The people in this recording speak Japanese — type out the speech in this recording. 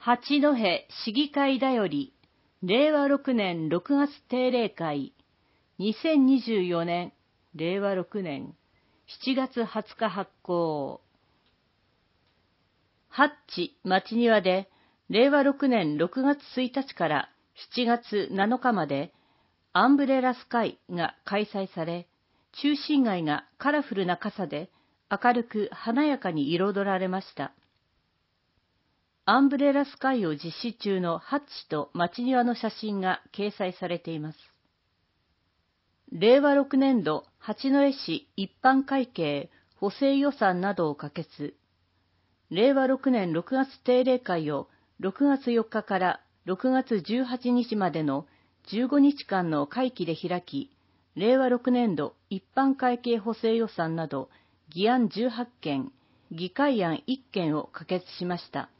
八戸市議会だより、令和6年6月定例会、2024年、令和6年7月20日発行。ハッチ町庭で、令和6年6月1日から7月7日まで、アンブレラスカイが開催され、中心街がカラフルな傘で明るく華やかに彩られました。アンブレラスカイを実施中のハッチと町庭の写真が掲載されています。令和6年度八戸市一般会計補正予算などを可決。令和6年6月定例会を6月4日から6月18日までの15日間の会期で開き、令和6年度一般会計補正予算など議案18件、議会案1件を可決しました。